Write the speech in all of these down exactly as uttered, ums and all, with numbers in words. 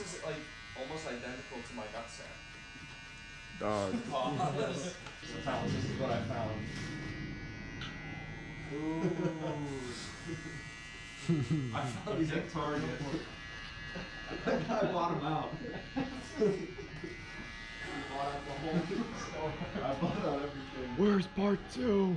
is like almost identical to my nutsack. Dog. Pause. So this is what I found. Ooh. I found these at Target. I bought them out. I bought out the whole store. I bought out everything. Where's part two?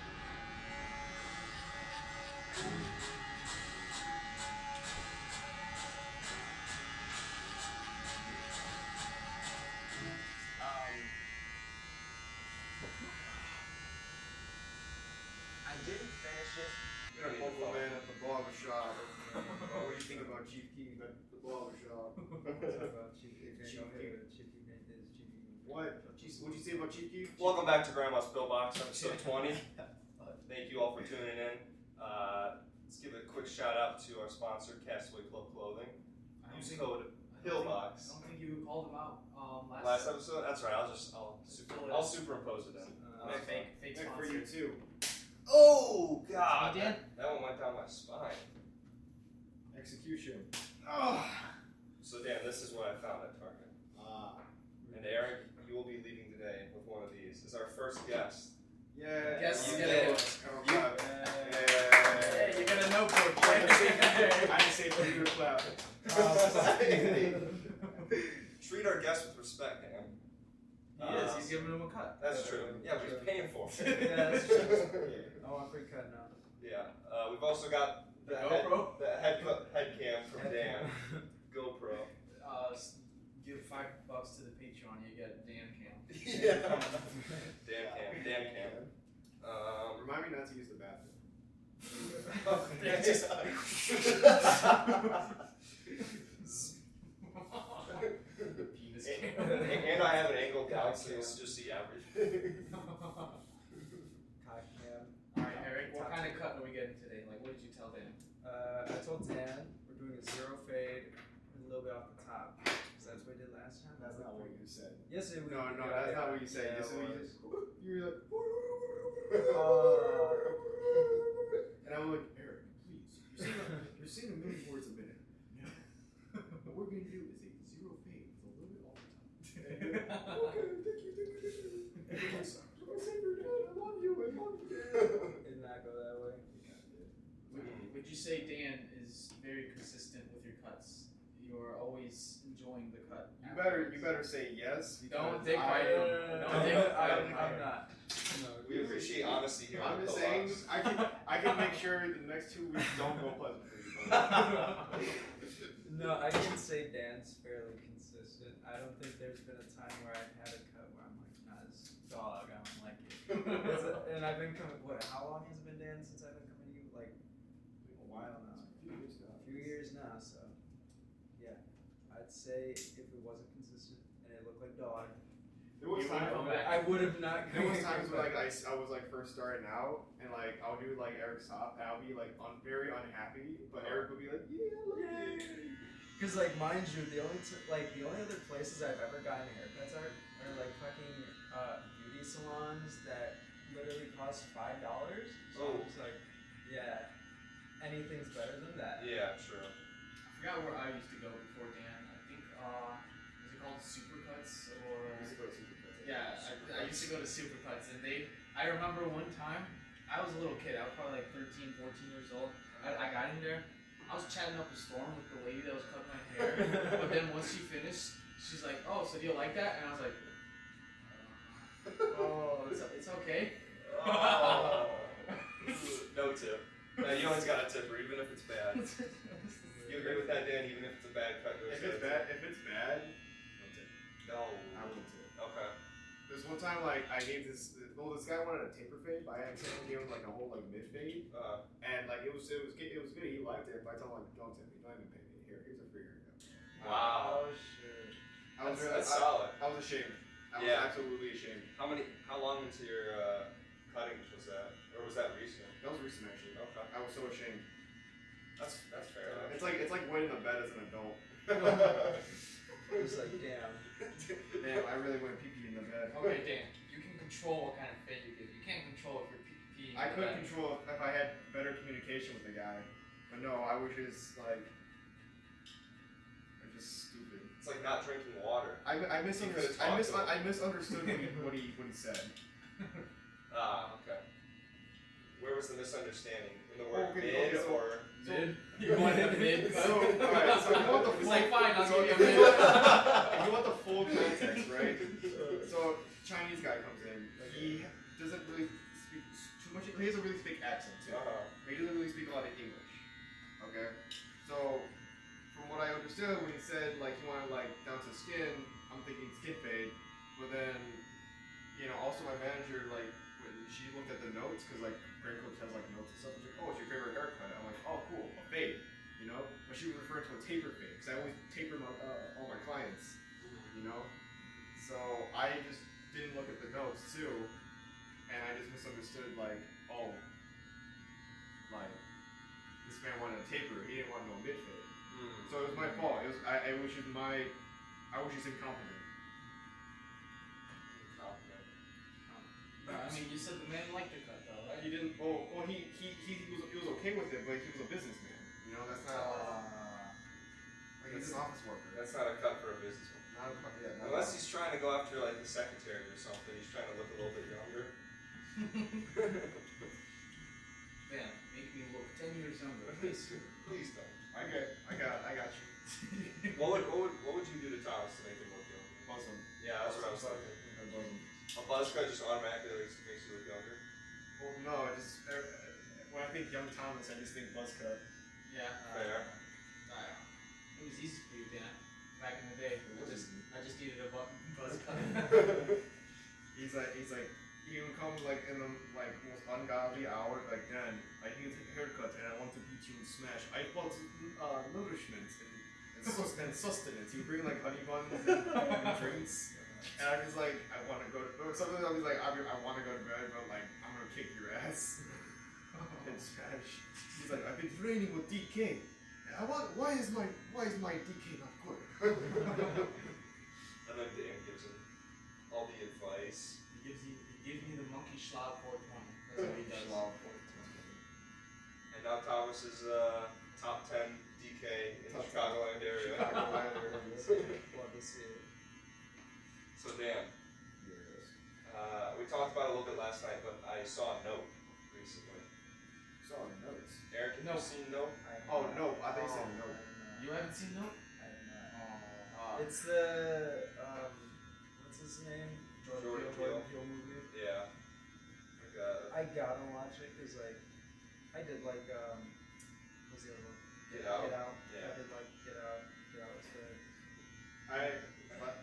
I didn't finish it. You're a local man at the barber shop. What do you think about Chief Keef at the barber shop? about Chief Keef. Chief Keef. Chief Keef is Chief Keef. What? What'd you say about Chief Keef? Welcome back to Grandma's Pillbox, episode twenty. Thank you all for tuning in. Uh, let's give a quick shout out to our sponsor, Castaway Club Clothing. Use code Pillbox. I don't think you called them out um, last, Last episode? That's right. I'll just I'll super, I'll superimpose it in. Uh, fake, fake Good sponsor. for you too. Oh God! You did? That, that one went down my spine. Execution. Oh. So Dan, this is what I found at Target. Ah. And Eric, you will be leaving today with one of these. Is our first guest. Yeah. Guess You get did. it. You, Hey, you got a notebook. I didn't say I didn't say for you to clap. Treat our guests with respect, Dan. He is. He's giving him a cut. That's true. Yeah, but he's paying for it. Yeah, that's true. I want free cut now. Yeah. Uh, we've also got the The head, GoPro? the head, co- head cam from Head Dan. cam. GoPro. Uh, s- give five bucks to the Patreon, you get Dan cam. Yeah. Dan cam. Dan cam. Um, Remind me not to use the bathroom. yeah, just, Penis and, cam. and I have an angle down so you'll just see everything. Cock cam. Alright, Eric, what kind of cut are we getting today? Like, what did you tell Dan? Uh, I told Dan we're doing a zero fade and a little bit off the top. Because that's what we did last time. That's not what you said. Yes, it was. No, no, that's not what you said. Yeah, You said it you was. just, you were like, Oh. and I'm like, Eric, please. You're saying, a, you're saying a million words a minute. What we're gonna do is a zero fade with a little bit off the top. Okay, thank you, thank you, thank you. I'm saying your dad, I love you, I love you. It did not go that way. Would, would you say Dan is very consistent with your cuts? You're always enjoying the cut. You better, you better say yes. Don't because dick I- ride him. Don't dick ride I'm, him. I'm not. No, We appreciate honesty here. I'm on just the saying, Pillbox. I can, I can make sure the next two weeks don't go pleasant for you. But No, I can say Dan's fairly consistent. I don't think there's been a time where I've had a cut where I'm like, nah, this dog, I don't like it. It's a- and I've been coming, what, how long has it been, Dan, since I've been coming to you? Like, a while now. A few years now, so, yeah. I'd say if it wasn't consistent and it looked like dog, there was You times, wouldn't come back. I would have not there was times where like I, I was like first starting out and like I'll do like Eric's top and I'll be like un, very unhappy, but Eric would be like, yeah, I love Yay. it. Because, like, mind you, the only t- like the only other places I've ever gotten haircuts are, are like fucking uh, beauty salons that literally cost five dollars. So Oh. I'm just like, yeah, anything's better than that. Yeah, true. I forgot where I used to go before Dan. I think, uh, was it called Supercuts or? Yeah, I, I used to go to Supercuts and they, I remember one time, I was a little kid, I was probably like thirteen, fourteen years old. I, I got in there, I was chatting up a storm with the lady that was cutting my hair, but then once she finished, she's like, oh, so do you like that? And I was like, oh, it's, it's okay. Oh. No tip. No, you always got a tipper, even if it's bad. You agree with that, Dan? Even if it's a bad cut, you always If get a it's tip? bad, if it's bad, No. I won't tip. Okay. There's one time like I gave this, well, this guy wanted a taper fade, but I accidentally gave him like a whole like mid fade, Uh, and like it was it was it was good. He liked it, but I told him like, don't tip me, don't even pay me. Here, here's a free haircut. wow. Oh shit. I was That's, really, that's I, solid. I was ashamed. I was Yeah. absolutely ashamed. How many? How long into your uh, cuttings was that, or was that recent? That was recent actually. Okay. I was so ashamed. That's that's fair enough. It's like it's like wetting the bed as an adult. It's like, damn. Damn, I really went pee pee in the bed. Okay, Dan, you can control what kind of fade you give. You can't control if you're pee- peeing. I in could the bed. control if I had better communication with the guy, but no, I was just like, I'm just stupid. like not drinking water. I, I, misunderstood, talked I, mis- to him. I misunderstood what he, what he what he said. Ah, okay. Where was the misunderstanding? In the word Okay, mid okay, so- or? So, Mid? You wanted mid? So, alright, so if you want the It's full, like, fine, I'll so give if you a you mid. want- if you want the full context, right? So, Chinese guy comes in. He doesn't really speak too much. He has a really thick accent too. Uh-huh. But he doesn't really speak a lot of English. Okay. So, from what I understood, when he said like he wanted like down to skin, I'm thinking skin fade. But then, you know, also my manager like when she looked at the notes because like Grand Clips has like notes and stuff. She's like, oh, it's your favorite haircut. I'm like, oh, cool, a fade. You know, but she was referring to a taper fade because I always taper my, uh, all my clients. You know, so I just didn't look at the notes too, and I just misunderstood like, oh, like this man wanted a taper. He didn't want no mid fade. Mm. So it was my fault. It was I, I was just my I was just incompetent. Compliment. I mean, you said the man liked your cut though, right? He didn't. Oh, well, he he he, he was he was okay with it, but he was a businessman. You know, that's not Uh, like he's an office worker. That's not a cut for a businessman. Not a, yeah, not Unless a- he's trying to go after like the secretary or something. He's trying to look a little bit younger. man, make me look ten years younger. Please, please don't. I get, I got, I got you. What would, what would what would you do to Thomas to make him look younger? Awesome. Yeah, that's what I was thinking. I bosom. A buzz cut just automatically makes, makes you look younger. Well, no, I just uh, when I think young Thomas, I just think buzz cut. Yeah. Uh, Fair. I don't know. It was easy for you, Dan. Back in the day, I just, I just needed a bu- buzz cut. He's like, he's like, he even comes like in the like most ungodly hour, like Dan, I need a haircut and I want to beat you and smash. I bought uh, nourishment and, and, sus- and sustenance. You bring like honey buns and, and drinks. And I'm just like, I want to go to or sometimes I'm just like, I, I want to go to bed, but like, I'm going to kick your ass and smash. He's like, I've been training with D K. And I want, why is my, why is my D K not good? And then Dan gives him all the advice. He gives you, he gives me the monkey schlag four twenty. That's what he does. And now Thomas is uh, top ten D K in the Top Chicagoland area. Love to see it. So Dan, uh, we talked about it a little bit last night, but I saw a note recently. Saw notes. Eric, have No. you seen note? I have Oh, not. no, I think Oh, said no. I have not. You haven't seen Note? I have not. Oh. It's the um, what's his name? Jordan Peele, Peele. Jordan Peele movie. Yeah. Like, uh, I gotta watch it because like I did like um, what's the other one? Get Out. Get Out. Yeah. I did like Get Out. Get Out was good. I, but,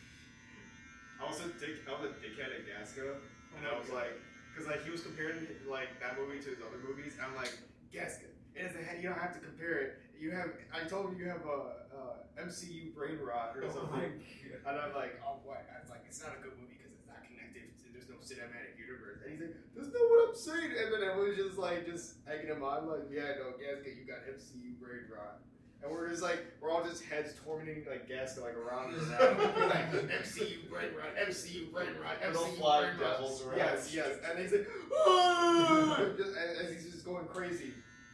I was a dick, I was a dickhead at Gasca, and I was like, cause like he was comparing like that movie to his other movies, and I'm like, Gasca, it doesn't have, you don't have to compare it. You have, I told him you have a, a M C U brain rot or something, and I'm like, oh what? I was like, it's not a good movie because it's not connected. There's no cinematic universe, and he's like, that's not what I'm saying. And then everyone's just like, just egging him on, like, yeah, no, Gasca, you got M C U brain rot. And we're just like, we're all just heads tormenting like Gasca like around and around. We're like, M C U brain rot, M C U brain rot, M C U Little fly brain rot. devils around. Yes, yes. And he's like, ah! just, as he's just going crazy.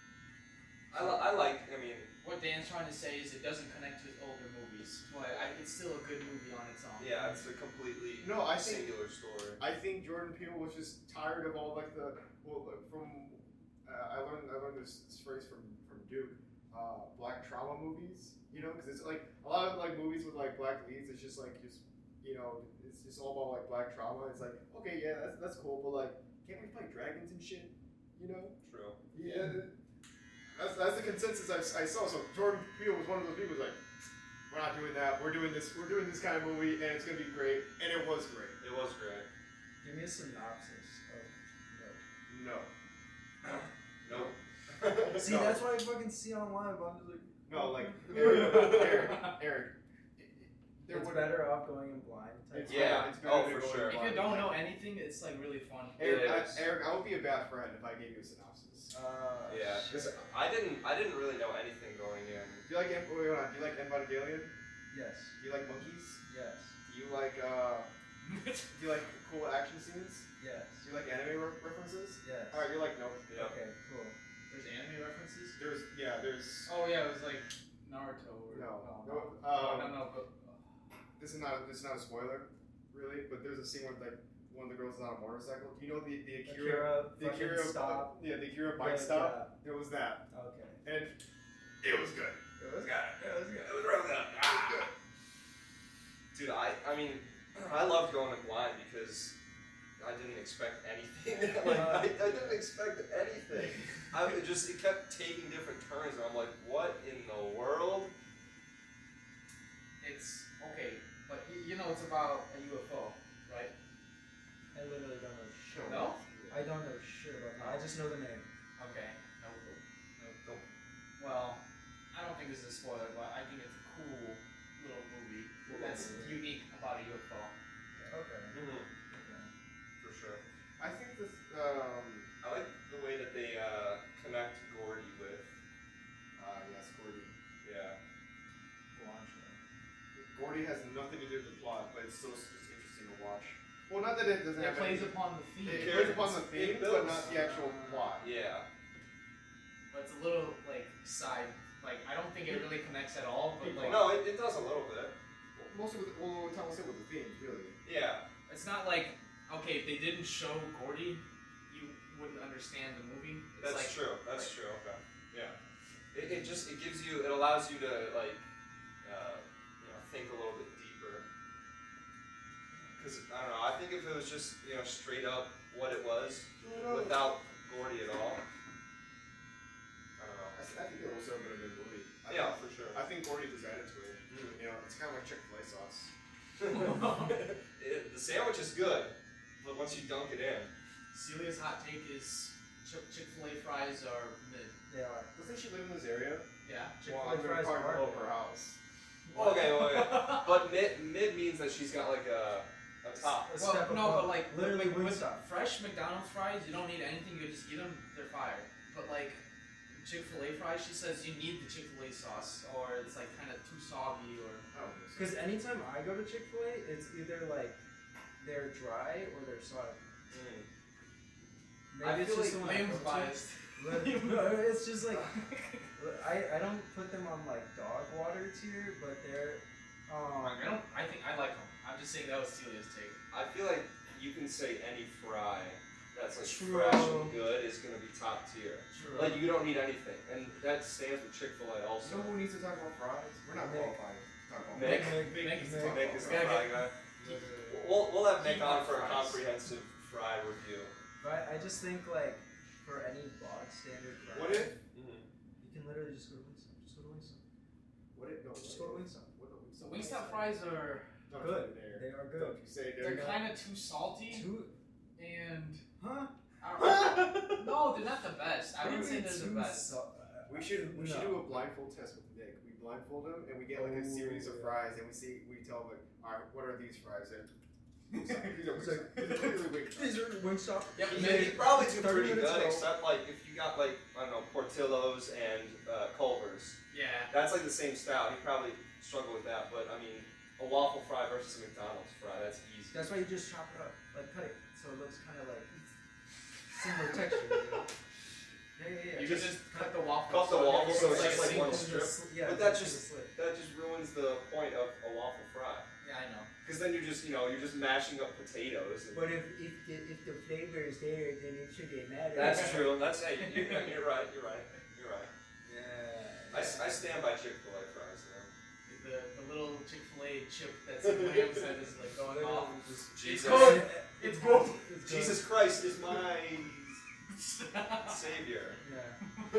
I, li- I like, I mean, What Dan's trying to say is it doesn't connect to his older movies, but I, it's still a good movie on its own. yeah, it's a completely No, I think singular story. I think Jordan Peele was just tired of all like the well like, from uh, I learned I learned this, this phrase from from Duke uh, black trauma movies. You know, because it's like a lot of like movies with like black leads. It's just like just you know it's just all about like black trauma. It's like okay, yeah, that's that's cool, but like can't we fight dragons and shit? You know? True. Yeah. That's that's the consensus I, I saw. So Jordan Peele was one of those people who's like, we're not doing that. We're doing this. We're doing this kind of movie, and it's gonna be great. And it was great. It was great. Give me a synopsis of No. Nope. Note. See, No. that's what I fucking see online, but I'm just like, No, like Eric, Eric, Eric. There it's would- better off going in blind. Type It's Yeah. better- it's better Oh, to for go sure. in If you blind. don't know anything, it's like really fun. Eric, It I, is. Eric, I would be a bad friend if I gave you a synopsis. Uh, Yeah, because I didn't, I didn't really know anything going in. Do you like Em- wait, hold on, do you like Evangelion? Yes. Do you like monkeys? Yes. Do you like uh? Do you like cool action scenes? Yes. Do you like anime re- references? Yes. All right, you're like no. Yeah. Okay. Cool. There's anime references? There's yeah, there's Oh yeah, it was like Naruto or no, no, no, no, um, no, no, but this is not this is not a spoiler, really, but there's a scene where like one of the girls is on a motorcycle. Do you know the the Akira, Akira, the Akira fucking stop. yeah, the Akira bike Yeah, stop? There was that, Okay. and it was good. It was good. It was good. It was real good. Ah. Dude, I, I mean, I loved going in blind because I didn't expect anything. like, I, I didn't expect anything. I it just it kept taking different turns, and I'm like, what in the world? It's okay, but y- you know it's about a U F O, right? I literally don't know shit. No? I don't know shit about that. I just know the name. Okay. No. Nope. Well, I don't think this is a spoiler, but I think it's a cool little movie that's unique about a U F O. Okay. Mm-hmm. Okay. For sure. I think this. Um, I like the way that they uh, connect Gordy with. uh, yes, Gordy. Yeah. Guancho. Gordy has nothing to do with the plot, but it's still just interesting to watch. Well, not that it doesn't It have plays any, upon the theme, it It plays builds- upon the it theme, but builds. not the actual plot. Yeah. but it's a little like side. Like I don't think it really connects at all, but like No, it, it does a little bit. Mostly with well, what Thomas said with the themes, really. Yeah. it's not like okay if they didn't show Gordy, you wouldn't understand the movie. It's That's like, true. That's like- true. Okay. Yeah. It, it just it gives you it allows you to like uh, you know think a little bit deeper. Because I don't know. I think if it was just you know straight up what it was without Gordy at all. I don't know. I, I think it also would have been Gordy. I Yeah, think, for sure. I think Gordy was added to it. Mm. You know, it's kind of like Chick-fil-A sauce. it, the sandwich is good, but once you dunk it in, Celia's hot take is Chick Fil A fries are mid. They are. Doesn't she live in this area? Yeah. Chick-fil-A Well, I'm gonna fries park are below good. her house. okay, well, yeah. But mid mid means that she's got like a a top. A Well, step no, above. but like literally with, with Wingstop. fresh McDonald's fries, you don't need anything. You just eat them; they're fire. But like Chick Fil A fries, she says you need the Chick Fil A sauce, or it's like kind of too soggy, or I don't think so. Because anytime I go to Chick-fil-A, it's either like they're dry or they're soggy. Mm. Maybe I it's feel just like the one I Liam's go to. biased. But it's just like I, I don't put them on like dog water tier, but they're um I don't. I think I like them. I'm just saying that was Celia's take. I feel like you can say any fry that's like True. fresh and good is gonna be top tier. True. Like you don't need anything, and that stands with Chick-fil-A You also. know who needs to talk about fries? We're not Nick. qualified to talk about Nick. fries. Nick, Nick, needs to Nick. talk Nick about is the fries. fry guy. We'll we'll have Nick on for a Fries. comprehensive fry review. But I just think like for any bog standard fry, What if? you can literally just go to Wingstop. Just go to Wingstop. What if? No. Just go to Wingstop. What if So Wingstop fries are Don't Good. you dare. They are Don't good. you say they're they're kind of too salty Two and huh? I don't know. No, they're not the best. I What do wouldn't you say mean they're the two best. so- We should we No. should do a blindfold test with Nick. We blindfold him and we get like a Oh, series of yeah. fries and we see we tell him like, all right, what are these fries? And these are It's like, clearly Wingstop. These are Wingstop. Yep, You maybe. could probably do thirty pretty minutes good, ago. except like if you got like I don't know Portillo's and uh, Culver's. Yeah. That's like the same style. He'd probably struggle with that, but I mean, a waffle fry versus a McDonald's fry, that's easy. That's why you just chop it up, like cut it, so it looks kind of like similar texture. You know? Yeah, yeah, yeah. You can just cut the waffle. Cut the waffle so it's like just a like one single- strip. Yeah, But that it's just- a slit. That just ruins the point of a waffle fry. Yeah, I know. Because then you're just, you know, you're just mashing up potatoes. And But if if the, if the flavor is there, then it shouldn't matter. that's true. That's hey, you, you're right. You're right. You're right. Yeah. I, I stand by Chick-fil-A fries though. The, the little Chick Fil A chip that's in Liam's head is like going off. Jesus. good. It's good. It's Jesus Christ is my savior. Yeah.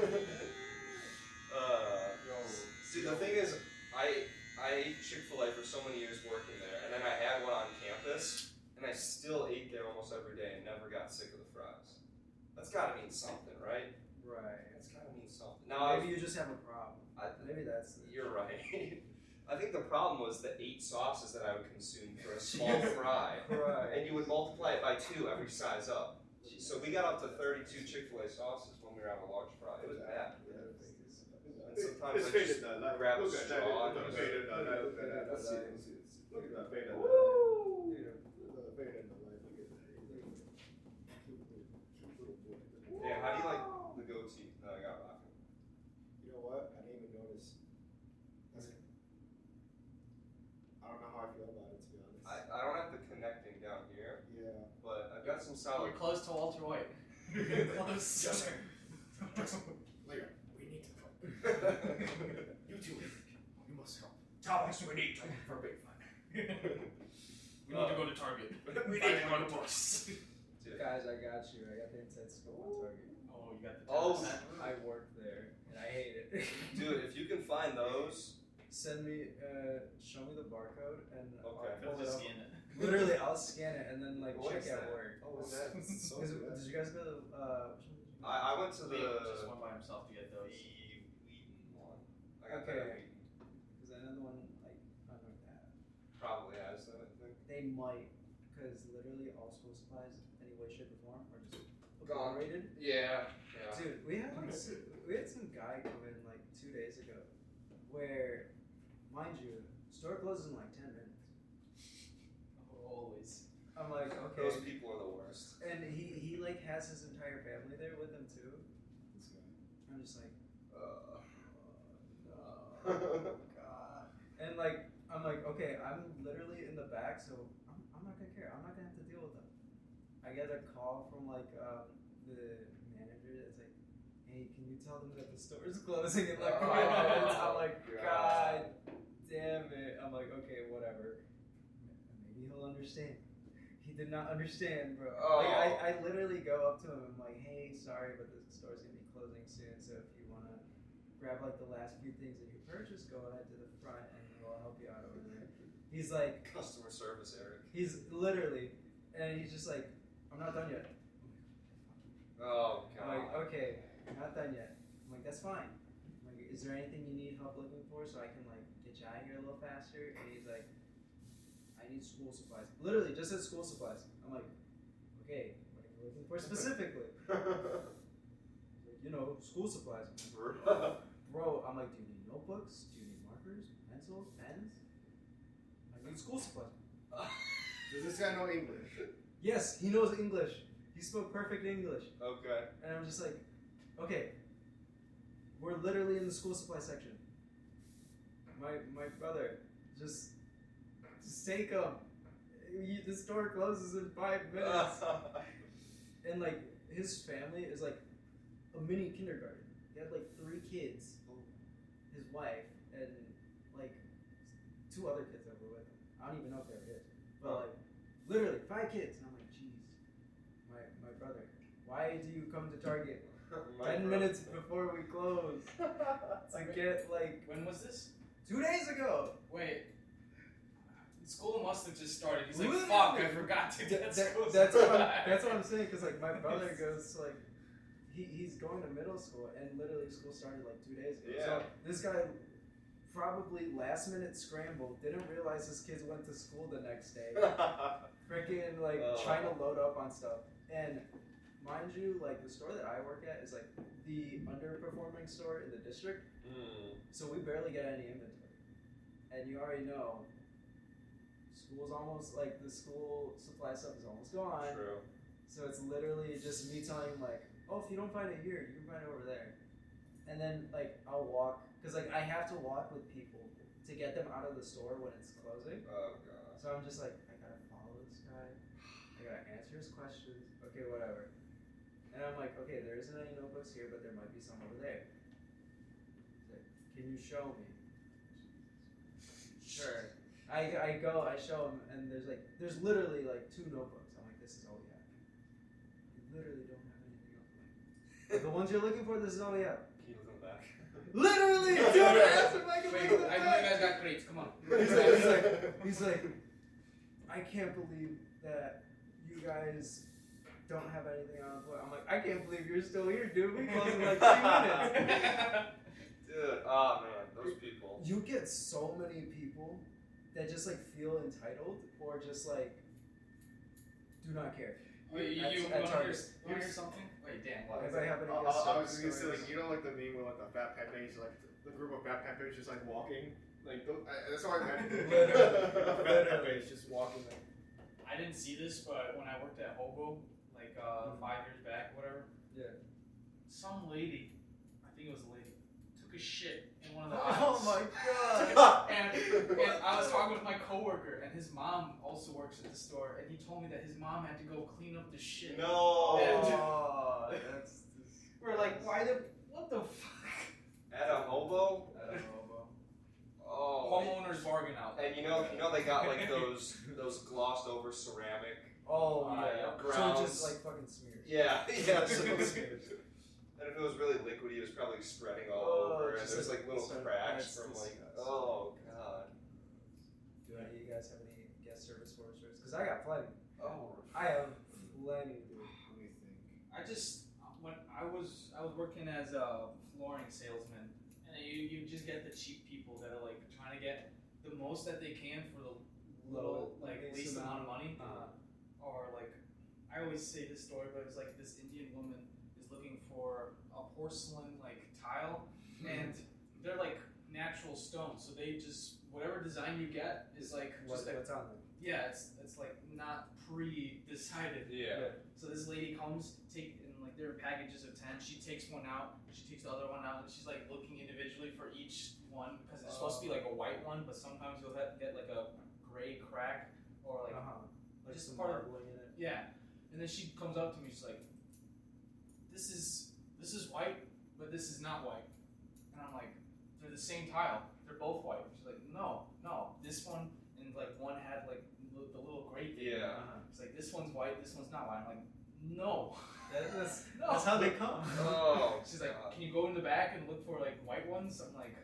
Uh, Yo, see, the thing is, I I ate Chick-fil-A for so many years working there, and then I had one on campus, and I still ate there almost every day and never got sick of the fries. That's got to mean something, right? Right. That's got to mean something. Now, Maybe you just have a problem. I, Maybe that's. The you're right. I think the problem was the eight sauces that I would consume for a small fry, Right. and you would multiply it by two every size up. So we got up to thirty-two Chick-fil-A sauces when we were having a large fry. It was bad. And sometimes I just grab a straw and just- Let's see, let's see. Look at that fade in the Woo! light. Fade in the light. Look at that. Cute little boy. Yeah, how do you like the goatee that I got rocking? You know what? I didn't even notice. That's, I don't know how I feel about got some solid. You're close to Walter White. You're close. Yes, sir. Later, we need to talk. You two, you must help. Tell us we need to for big fun. We need Uh, to go to Target. We Buy need to the go to art books. Dude. Guys, I got you. I got the inside scope on Target. Oh, you got the Oh. ten percent? I work there, and I hate it. Dude, if you can find those, Send me, uh, show me the barcode, and Okay. I'll Phil pull it just up. scan it. Literally, I'll scan it and then like What check is at that? work. oh, is that? So Cause it- good. did you guys go to uh? which one did you go to? I, I went to the Liam just went by himself to get those. the Wheaton one. I got Okay. that at Wheaton. Cause another one like I don't know that. Probably has that, I think. They might, cause literally all school supplies, any way, shape, or form, are just Gone. obliterated. Yeah. Yeah. Dude, we had like s- we had some guy come in like two days ago, where, mind you, store closes in like ten minutes. Always. I'm like, okay. Those people are the worst. And he, he like has his entire family there with him too. I'm just like, Uh, oh god. And like, I'm like, okay, I'm literally in the back, so I'm, I'm not gonna care. I'm not gonna have to deal with them. I get a call from like um, the manager that's like, hey, can you tell them that the store is closing in like five Oh, minutes? I'm like, God. god damn it. I'm like, okay, whatever. Maybe he'll understand. He did not understand, bro. Oh. Like, I, I literally go up to him and I'm like, hey, sorry, but the store's gonna be closing soon, so if you wanna grab like the last few things that you purchased, go ahead to the front and we'll help you out over there. He's like, Customer service, Eric. he's literally, and he's just like, I'm not done yet. Oh I'm god. like, okay, I'm not done yet. I'm like, that's fine. I'm like, is there anything you need help looking for so I can like get you out of here a little faster? And he's like, I need school supplies. Literally, just said school supplies. I'm like, okay, what are you looking for specifically? Like, you know, school supplies. I'm like, bro, I'm like, do you need notebooks? Do you need markers, pencils, pens? I need school supplies. Does this guy know English? Yes, he knows English. He spoke perfect English. Okay. And I'm just like, okay, we're literally in the school supply section. My my brother, just, just take him. You, the store closes in five minutes. And like, his family is like a mini kindergarten. He had like three kids, his wife, and like two other kids that were with him. I don't even know if they were his. But like, literally, five kids. And I'm like, jeez, my, my brother, why do you come to Target My ten bro- minutes before we close to get like When was this? two days ago? Wait. School must have just started. He's like, Literally. fuck, I forgot to Th- get that- school that's what I'm, supplies." that's what I'm saying. Cause like my brother goes to, like he, he's going to middle school and literally school started like two days ago. So Yeah. this guy probably last minute scrambled, didn't realize his kids went to school the next day. Freaking like Oh. trying to load up on stuff. And mind you, like the store that I work at is like the underperforming store in the district. Mm. So we barely get any inventory. And you already know school's almost like the school supply stuff is almost gone. True. So it's literally just me telling him like, oh, if you don't find it here, you can find it over there. And then like I'll walk, cause like I have to walk with people to get them out of the store when it's closing. Oh god. So I'm just like, I gotta follow this guy. I gotta answer his questions. Okay, whatever. And I'm like, okay, there isn't any notebooks here, but there might be some over there. He's like, can you show me? Sure. I, I go, I show him, and there's like, there's literally like two notebooks. I'm like, this is all we have. You literally don't have anything else. I'm like, the ones you're looking for, this is all we have. Can you look them back? Literally, dude, I asked him if I could Wait, look I at know that. you guys got crates. Come on. He's like, he's like, he's like, I can't believe that you guys don't have anything on the floor. I'm like, I can't believe you're still here, dude. We close in like three minutes. Dude, oh man, those people. You get so many people that just like feel entitled or just like do not care. Wait, you, At- you, you at wanna hear, Target. you wanna hear something? Wait, Dan, what? Anybody have any I, guess I, I was gonna say, stories? like, you know, like the meme with like the fat Pepe's, like the group of fat Pepe's just like walking, like those, I, that's all I meant. Literally. Fat Pepe's just walking. Like, I didn't see this, but when I worked at Hobo, like uh, five years back, whatever, Yeah. some lady, I think it was a lady, took a shit in into one of the aisles. Oh my god. and, and I was talking with my coworker, and his mom also works at the store, and he told me that his mom had to go clean up the shit. No. Oh, that's. We're like, why the, what the fuck? At a hobo? I don't know about. Oh. Homeowners bargain out. And you know, you know they got like those those glossed over ceramic. Oh Uh, yeah, yeah. So it grounds. just like fucking smears. Yeah, yeah. So It and smears. if it was really liquidy, it was probably spreading all Oh, over, and just there's like little so- cracks that's from like. disgusting. Oh god. Do any of you guys have any guest service horror stories? Because I got plenty. Oh. I have plenty, dude. Let me think. I just when I was I was working as a flooring salesman, and you you just get the cheap people that are like trying to get the most that they can for the little like least amount of money, Uh, or like I always say this story, but it's like this Indian woman is looking for a porcelain like tile, and they're like natural stones, so they just whatever design you get is like what, just like what's on there? yeah, it's it's like not pre-decided. Yeah. So this lady comes, take and like there are packages of ten. She takes one out, she takes the other one out, and she's like looking individually for each one because it's supposed to be like a white one, but sometimes you'll have, get like a gray crack or like Uh-huh. Like just some part of- marbling in it. yeah. And then she comes up to me, she's like, "This is this is white, but this is not white." And I'm like, "They're the same tile. They're both white." She's like, "No, no, this one and like one had like the the little gray thing." Yeah. Uh-huh. It's like this one's white, this one's not white. I'm like, "No." That, that's, No. that's how they come. Oh. She's like, God. "Can you go in the back and look for like white ones?" I'm like,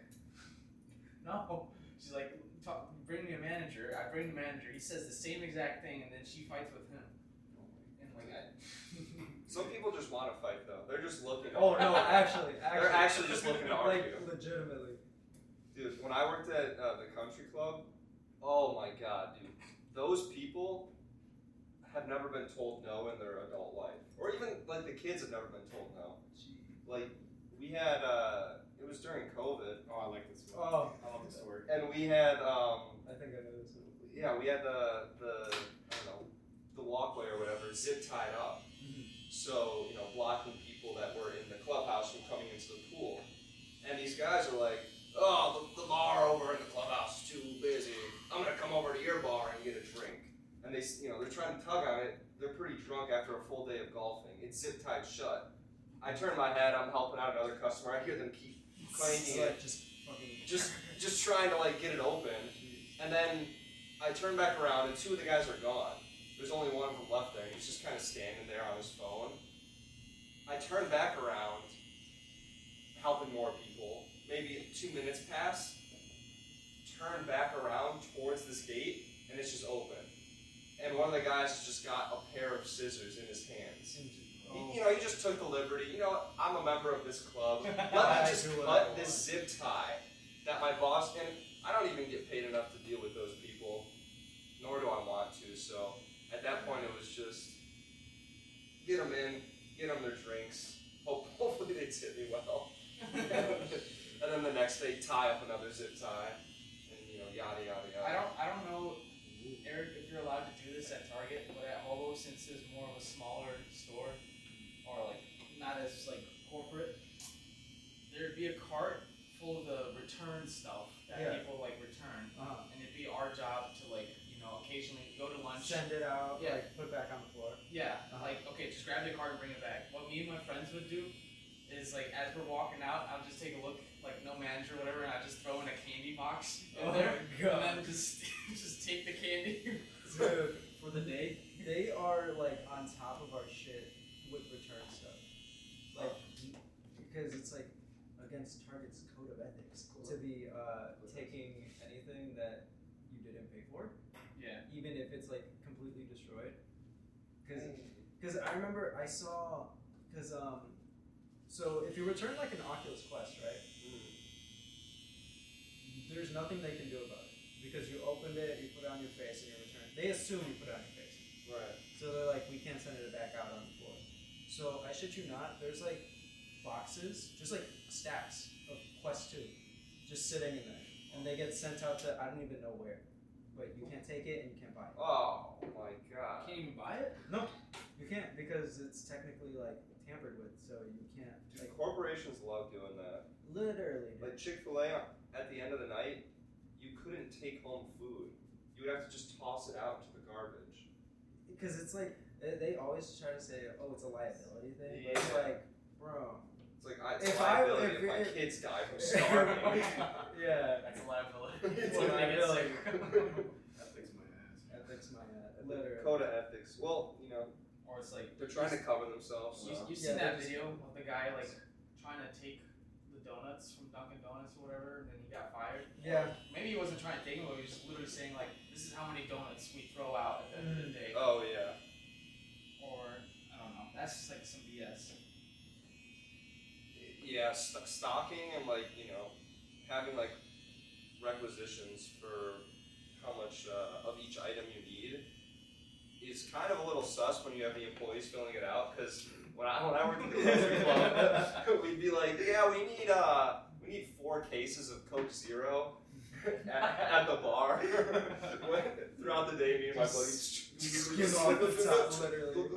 "No." She's like, Talk, "Bring me a manager." I bring the manager. He says the same exact thing, and then she fights with him. And like, I, Some people just want to fight though. They're just looking. Oh no, actually, actually. They're actually just looking to like, argue. legitimately. Dude, when I worked at uh, the country club, oh my god, dude, those people have never been told no in their adult life, or even like the kids have never been told no. Like we had, uh, it was during COVID, Oh, I like this one. Oh, I love this story. and we had, um, I think I know this one. yeah, we had the the I don't know, the walkway or whatever zip tied up, so you know blocking people that were in the clubhouse from coming into the pool, and these guys are like, oh, the, the bar over in the clubhouse is too busy. I'm gonna come over to your bar and get a drink. And they, you know, they're trying to tug on it. They're pretty drunk after a full day of golfing. It's zip tied shut. I turn my head. I'm helping out another customer. I hear them keep clanking it, Just fucking. just just trying to like get it open. And then I turn back around and two of the guys are gone. There's only one of them left there. He's just kind of standing there on his phone. I turn back around, helping more people. Maybe two minutes pass. Turn back around towards this gate, and it's just open. And one of the guys has just got a pair of scissors in his hands. He, you know, he just took the liberty. You know what? I'm a member of this club. Let I me just do what I cut want. this zip tie that my boss, and I don't even get paid enough to deal with those people, nor do I want to. So at that point, it was just get them in, get them their drinks. Hope, hopefully they tip me well. And then the next day, tie up another zip tie, and you know, yada yada yada. I don't, I don't know, Eric, if you're allowed to do this at Target, but at Hobo, since it's more of a smaller store, or like not as like corporate, there'd be a cart full of the return stuff that Yeah. people like return, Uh-huh. and it'd be our job to like, you know, occasionally go to lunch. Send it out. Yeah. Like, put it back on the floor. Yeah, Uh-huh. like okay, just grab the cart and bring it back. What me and my friends would do is like as we're walking out, I'll just take a look, like no manager or whatever, and I just throw in a candy box in Oh there, my God. and then just just take the candy Dude, for the day. they are like on top of our shit with return stuff. Like, because it's like against Target's code of ethics to be uh, taking anything that you didn't pay for, Yeah. even if it's like completely destroyed. Because I remember I saw, because um, so if you return like an Oculus Quest, right? There's nothing they can do about it because you opened it, you put it on your face, and you return it. They assume you put it on your face. Right. So they're like, we can't send it back out on the floor. So I shit you not, there's like boxes, just like stacks of Quest two, just sitting in there. And they get sent out to, I don't even know where. But you can't take it and you can't buy it. Oh my god. Can't even buy it. No, you can't because it's technically like tampered with, so you can't. Dude, Like, corporations love doing that. Literally. Like Chick-fil-A, at the end of the night, you couldn't take home food. You would have to just toss it out into the garbage. Because it's like, they, they always try to say, oh, it's a liability thing. But it's Yeah. like, bro. It's like, I, it's If a I- liability if if, you're- my if- kids die from starving. Yeah. That's a liability. It's When a they get liability. sick. Ethics my ass. Ethics my ass. Literally. Code of ethics. Well, you know, Or it's like they're trying to cover themselves. You, So. you've Yeah, seen that there's- video of the guy like trying to take the donuts from Dunkin' Donuts or whatever, and then he got fired. Yeah. Maybe he wasn't trying to take them, but he was just literally saying like, "This is how many donuts we throw out at the end of the day." Oh yeah. Or I don't know. That's just like some B S. Yeah, st- stocking and like you know, having like requisitions for how much uh, of each item you need is kind of a little sus when you have the employees filling it out. Because when I when I worked at the grocery club, we'd be like, yeah, we need uh we need four cases of Coke Zero at, at the bar. When, throughout the day, me and my buddies Skin off the top, literally.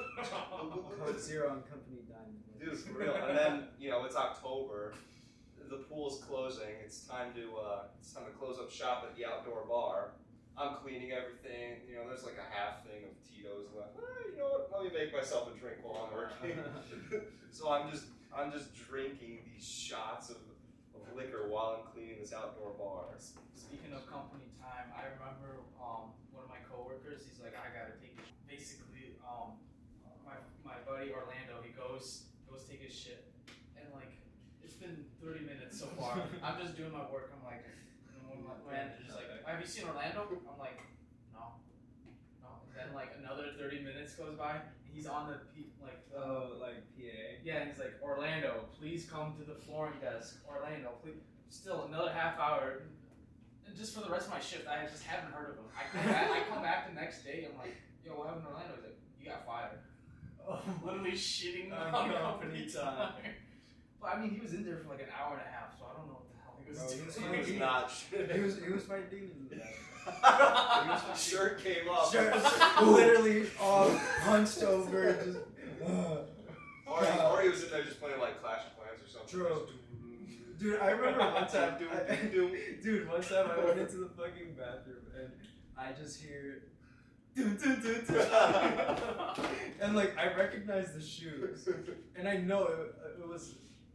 Coke Zero and Company Diamond. Dude, for real. And then, you know, it's October. The pool's closing. It's time to uh, it's time to close up shop at the outdoor bar. I'm cleaning everything. You know, there's like a half thing of Tito's left. Eh, you know what? Let me make myself a drink while I'm working. So I'm just I'm just drinking these shots of, of liquor while I'm cleaning this outdoor bar. Speaking of company time, I remember um, one of my coworkers. He's like, "I gotta take it." Basically, um, my my buddy Orlando, he goes goes take his shit, and like it's been thirty minutes so far. I'm just doing my work. I'm like, and when my manager's like, "Have you seen Orlando?" I'm like, "No, no." And then like another thirty minutes goes by, and he's on the P, like Oh, like P A? yeah, and he's like, "Orlando, please come to the flooring desk. Orlando, please." Still another half hour. And just for the rest of my shift, I just haven't heard of him. I come back, I come back the next day, I'm like, "Yo, what happened to Orlando?" He's like, "You got fired." Oh, Literally shitting On on company company time. time. But I mean, he was in there for like an hour and a half, so I don't know what the hell he was Bro, he doing. was He was not shit. He was, he was fighting demons in that. Shirt came up. Sure, literally all punched over, just. Uh, Or he, or he was in there just playing like Clash of Clans or something. True. Dude, I remember one time, Doom, I- doom, doom. dude, one time I went into the fucking bathroom and I just hear, dun, dun, dun, dun. And like I recognized the shoes, and I know it, it was,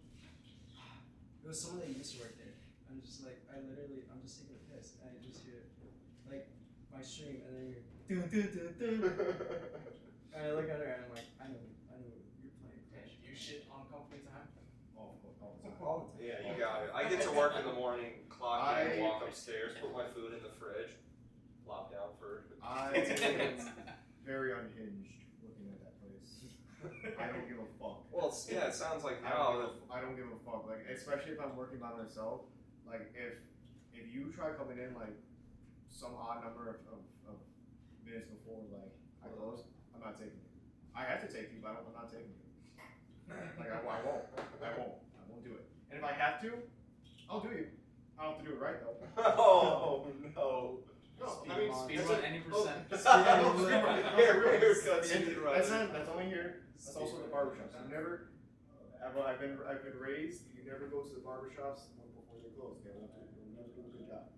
it was someone that used to work there. I'm just like, I literally, I'm just taking a piss, and I just hear, like, my stream, and then you're, dun, dun, dun, dun. And I look at her and I'm like, I know, I know, you're playing Crash. You shit on company time? All, all the time. All the time. Yeah, you got it. I get to work in the morning, clock in, I- walk upstairs, put my food in the fridge, plop down for. I am very unhinged looking at that place. I don't give a fuck. Well, it's, yeah, it sounds like I don't, now. give a, I don't give a fuck. Like, especially if I'm working by myself. Like, if if you try coming in like some odd number of, of, of minutes before like I close, I'm not taking you. I have to take you, but I don't, I'm not taking you. Like, I, I won't. I won't. I won't do it. And if I have to, I'll do you. I don't have to do it right though. Oh no. No, Speed I mean, run- that's speed run a- any oh, percent. yeah, No, no, speed run. no, Hair- for real. haircut, And speed run. That's not, that's only here. That's also the barbershops. I've never, I've, I've been, I've been raised. You never go to the barbershops before they close. They won't do, they'll never do a good job.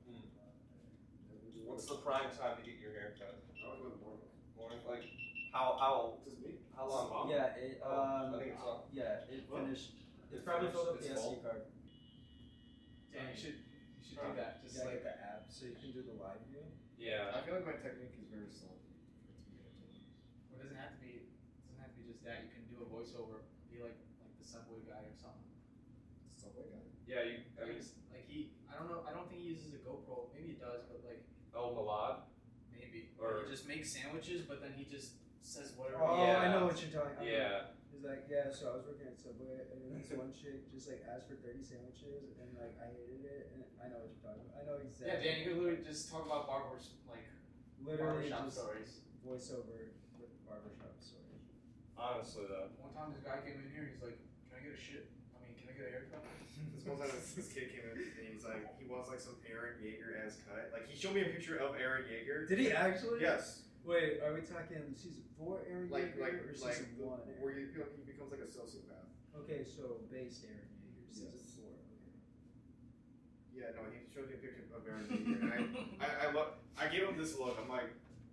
What's the prime time to get your hair cut? I always go in the morning. Morning, like how how Just me. how long? Yeah, it, Oh, um, I think it's on. yeah, it What? finished, it probably filled up the It's S D full. card. Damn, you should, you should do that. Just Yeah, like get the app so you can do the live view. Yeah. I feel like my technique is very slow. Well, it doesn't have to be. It doesn't have to be just that. You can do a voiceover. Be like like the subway guy or something. Subway guy. Yeah, you. I mean, Like, like he. I don't know. I don't think he uses a GoPro. Maybe he does, but like El Malad. maybe. Or- Or he just makes sandwiches, but then he just says whatever. Oh, he- I Yeah. know what you're talking about. Yeah. He's like, yeah, so I was working at Subway, and then this one chick just like asked for thirty sandwiches, and like I hated it, and I know what you're talking about. I know exactly. Yeah, Dan, you could literally just talk about barbers, like Literally barbershop just stories. voiceover with barbershop story. Honestly, though. One time, this guy came in here. He's like, "Can I get a shit? I mean, can I get a haircut?" This one time, this, this kid came in and he's like, he wants like some Aaron Yeager as cut. Like he showed me a picture of Aaron Yeager. Did he actually? Yes. Wait, are we talking season four Aaron Like Yeager like or like season one? Aaron? where you, he becomes like a sociopath. Okay, so based Aaron Yeager, season Yes. four. Okay. Yeah, no, he showed me a picture of Aaron Yeager, and I, I, I, look, I gave him this look. I'm like,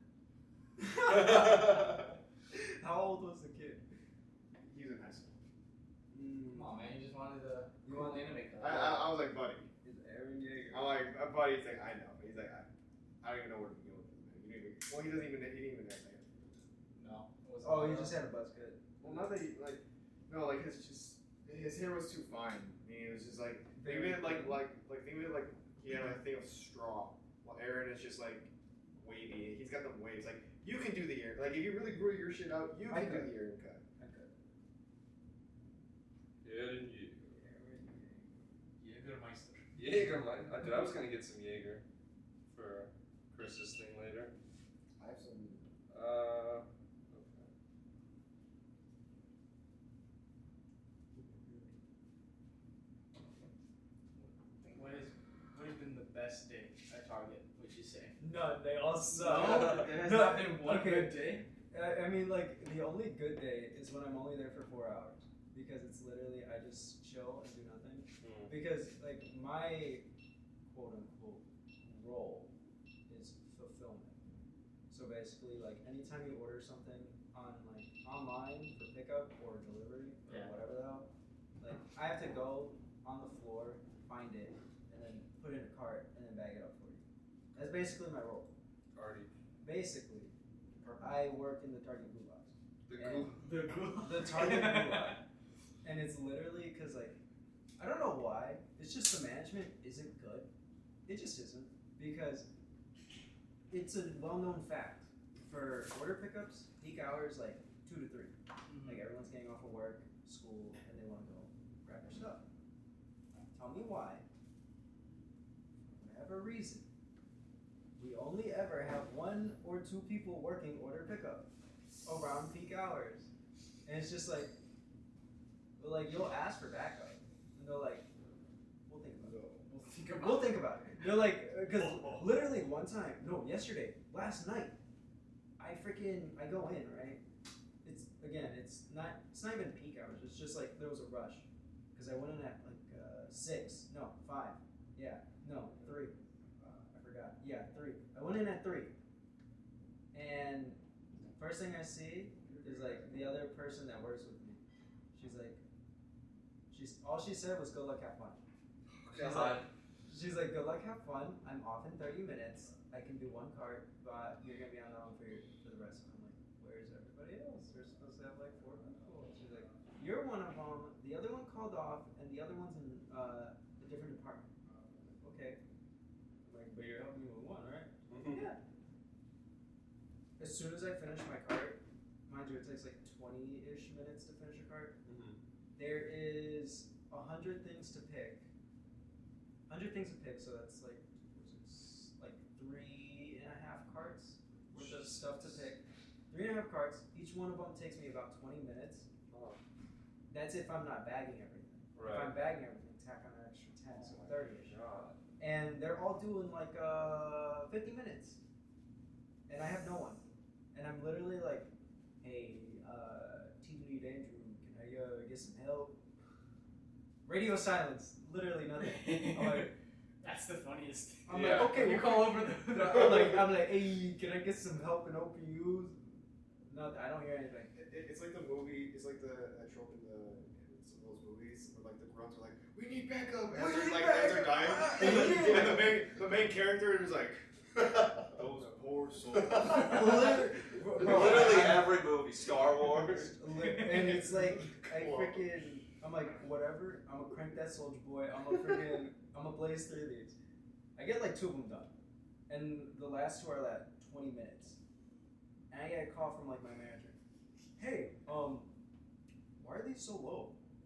How old was the kid? he's in high school. Mm. Come on, man. You just wanted a You cool want- anime I, I, I was like, buddy. It's Aaron Yeager. I'm like, uh, buddy. He's like, I know. He's like, I, I don't even know where to begin with this, man. You didn't even, well, he doesn't even, he didn't even have that. No. It was Oh, he just had a buzz cut. Well, not that he, like, no, like his just, his hair was too fine. I mean, it was just like, think of it like, like, like, think of it like he had a thing of straw, while Aaron is just like wavy. He's got the waves. Like, you can do the ear. Like, if you really grew your shit out, you I can do could. the ear cut. Okay. Aaron Yeager. Jägermeister. Jaeger, my, uh, dude, I was gonna get some Jaeger for Chris's thing later. I have some. Uh, What is what has been the best day at Target? Would you say? None. They all suck. No, there has No, not been one okay. good day. I, I mean, like, the only good day is when I'm only there for four hours. Because it's literally, I just chill and do nothing. hmm. Because, like, my quote unquote role is fulfillment. So basically, like, anytime you order something on, like, online for pickup or delivery or Yeah. whatever the hell, like, I have to go on the floor, find it, and then put it in a cart and then bag it up for you. That's basically my role. Already. Basically, I work in the Target Blue Box. The And- cool. The cool. The Target Blue Box. And it's literally because, like, I don't know why. It's just the management isn't good. It just isn't. Because it's a well-known fact. For order pickups, peak hours, like, two to three. Like, everyone's getting off of work, school, and they want to go grab their stuff. Tell me why. For whatever reason, we only ever have one or two people working order pickup around peak hours. And it's just like, like you'll ask for backup, and they're like, we'll think about it. We'll think about We'll think about it. They're like, because literally one time, no, yesterday, last night, I freaking, I go in, right? It's, again, it's not, it's not even peak hours. It's just like, there was a rush. Because I went in at like uh, six, no, five, yeah, no, three. Uh, I forgot. Yeah, three. I went in at three. And first thing I see is like the other person that works with me. She's like, she's all she said was good luck, have fun. She's like, she's like, good luck, have fun. I'm off in thirty minutes. I can do one cart, but you're gonna be on the own for your, for the rest. I'm like, where's everybody else? We're supposed to have like four people. She's like, you're one of them. The other one called off, and the other one's in uh, a different department. I'm like, okay. I'm like, but you're helping me with one, right? Yeah. As soon as I finish my cart, mind you, it takes like twenty-ish minutes to finish a cart. Mhm. There is a hundred things to pick. Hundred things to pick, so that's like, what's it, like three and a half carts worth of stuff to pick. Three and a half carts. Each one of them takes me about twenty minutes. Oh. That's if I'm not bagging everything. If Right. I'm bagging everything, tack on an extra ten, so thirty-ish. God. And they're all doing like uh, fifty minutes. And I have no one. And I'm literally like, hey, uh, Team Lead Andrew, can I uh, get some help? Radio silence, literally nothing. I'm like, That's the funniest. I'm Yeah. like, okay, You you call over the. the I'm like, I'm like, hey, can I get some help in O P Us? No, I don't hear anything. It, it, it's like the movie. It's like the that trope in the in some of those movies where like the grunts are like, "We need backup," as We they're need like as they're dying, backup. and, and the main the main character is like, "Those poor souls." Literally, Literally every movie, Star Wars. And it's like, I Whoa. freaking, I'm like, whatever, I'm gonna crank that Soldier Boy, I'm gonna freaking, I'm gonna blaze through these. I get like two of them done. And the last two are like twenty minutes. And I get a call from like my manager. Hey, um, why are these so low?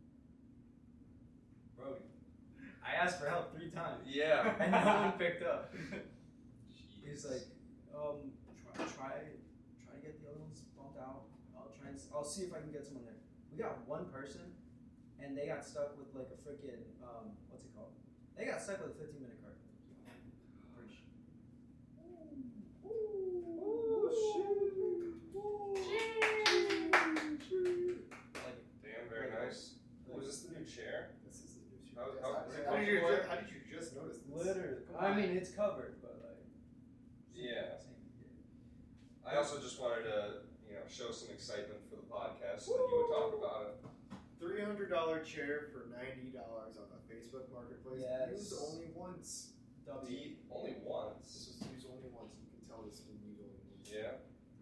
Bro, I asked for help three times. Yeah. And no one picked up. He's Jeez. like, um, try, try, try to get the other ones bumped out. I'll try and, s- I'll see if I can get someone there. We got one person, and they got stuck with like a freaking, um, what's it called? They got stuck with a fifteen minute cart. Preach. Like, Damn, very nice. Was this the new chair? This is the new How- show. how- How, how, did you just, how did you just notice that? also just wanted to, you know, show some excitement for the podcast, so that you would talk about it. Three hundred dollar chair for ninety dollars on the Facebook Marketplace. Yes. Used only once. W. Deep, only This once. was used only once. You can tell this was used only once. Yeah.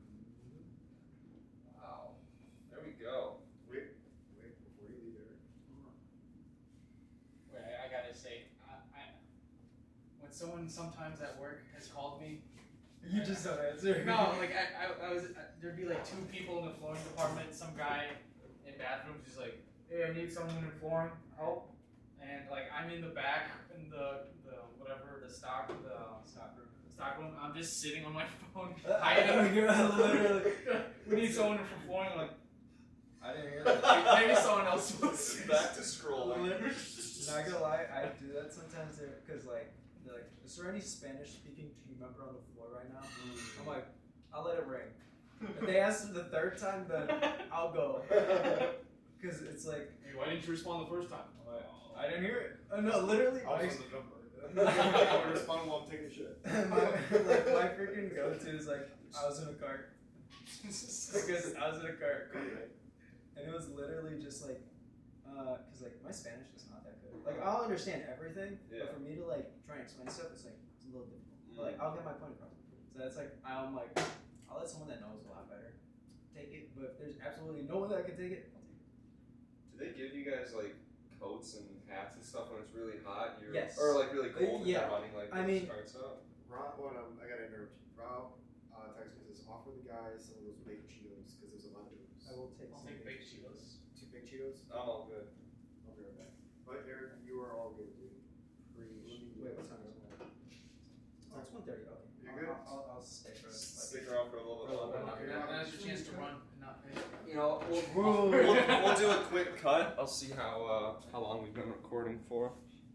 Wow. There we go. Wait, wait before you leave there. Wait, I, I gotta say, I, I, when someone sometimes at work has called me, You just don't answer. no, like I, I, I was, uh, there'd be like two people in the flooring department. Some guy in bathrooms, he's like, "Hey, I need someone in flooring help," and like I'm in the back in the, the whatever the stock, the stock room, stock room. I'm just sitting on my phone, hiding. Literally. We need someone for flooring. I'm like, I didn't hear that. maybe someone else was. Back to scrolling. Not gonna lie, I do that sometimes because like, they're like, is there any Spanish speaking team member on the floor right now? I'm like, I'll let it ring. If they ask me the third time, then I'll go. Because it's like, Hey, why didn't you respond the first time? I'm like, I didn't hear it. Oh, no, literally. I I was on the number. I would respond while I'm taking a shit. my, like, my freaking go-to is like, I was in a cart. Because I was in a cart. And it was literally just like, uh, cause like my Spanish is not that good. Like I'll understand everything, Yeah. but for me to like try and explain stuff, it's like it's a little difficult. But like I'll get my point across. So that's like I'm like I'll let someone that knows a lot better take it. But if there's absolutely no one that can take it, I'll take it. Do they give you guys like coats and hats and stuff when it's really hot? You're, Yes. Or like really cold Uh, and yeah. you're running like I those mean- starts up? Rob, well, um, I gotta interrupt you. Rob uh, text me says offer the guys some of those baked Cheetos because there's a lot of those. I will take. I'll some take baked pictures. Cheetos. Two baked Cheetos. I'm all good. I'll be right back. But Eric, you are all good, dude. Appreciate Wait, it. what time is it? Oh, it's one thirty. Okay. You I'll, good? I'll, I'll, I'll stick around. Stick around for a little bit longer. Okay. Now, now's your chance to run and not pay. You know, we'll, we'll, we'll, we'll do a quick cut. I'll see how uh, how long we've been recording for.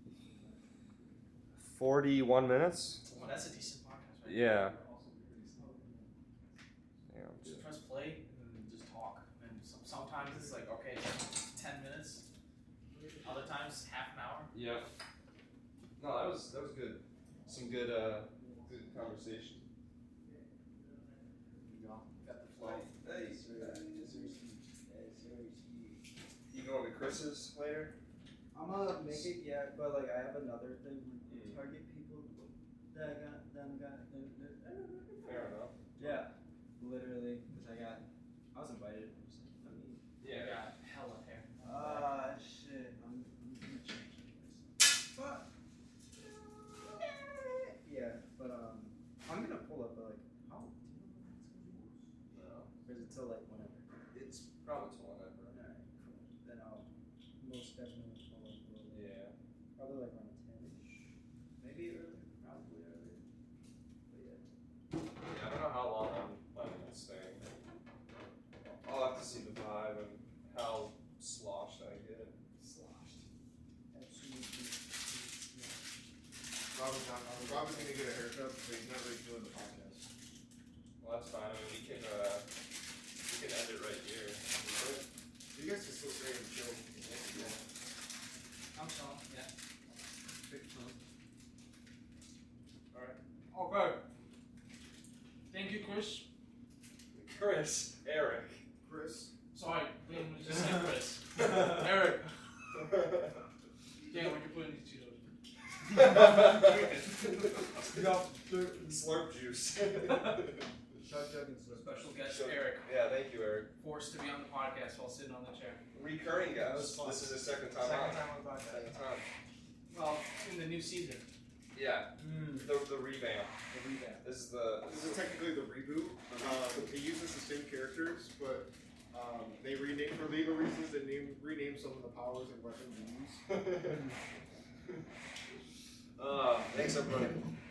Forty-one minutes. Well, that's a decent podcast, right? Yeah. Damn, Just press play and just talk. And some, sometimes it's like, okay, ten minutes. Other times, half an hour. Yeah. No, that was that was good. Some good uh good conversation. You go. Got the flow. Hey. You going to Chris's later? I'm gonna make it, yeah, but like I have another thing, like Mm. target people that I got, them got, Fair enough. yeah, literally, because I got, I was invited. I was like, let me, Yeah. Got hella hair. ah, shit, I'm, I'm gonna change anyways. But, yeah, but um, I'm gonna pull up, but like, how, do you know when that's gonna be? No. Or is it till like whenever? It's probably till whenever. Alright, cool. Then I'll most definitely pull up a little bit. Yeah. Probably like around ten-ish. Maybe earlier. Probably earlier. But yeah. Yeah, I don't know how long I'm planning on staying. I'll have to see the vibe and how sloshed I get. Sloshed. Absolutely. Robin's not. Robin's gonna get a haircut, but he's not really doing the podcast. Well, that's fine. I mean, we can uh, we can end it right here. You guys can still stay and chill. I'm sorry. Yeah. All Okay. Thank you, Chris. Chris, Eric. Chris. Sorry, didn't just say Chris. Eric. Damn, when you put in these Cheetos. Slurp juice. Special guest Eric, Yeah, thank you, Eric. forced to be on the podcast while sitting on the chair. Recurring That was guest. fun. This is his second time Second on. time on the podcast. Second time. Well, in the new season. Yeah, Mm. the the revamp. The revamp. This is the. This is technically the reboot. Um, it uses the same characters, but um, they rename for legal reasons. They name rename some of the powers and weapons we use. uh, thanks everybody.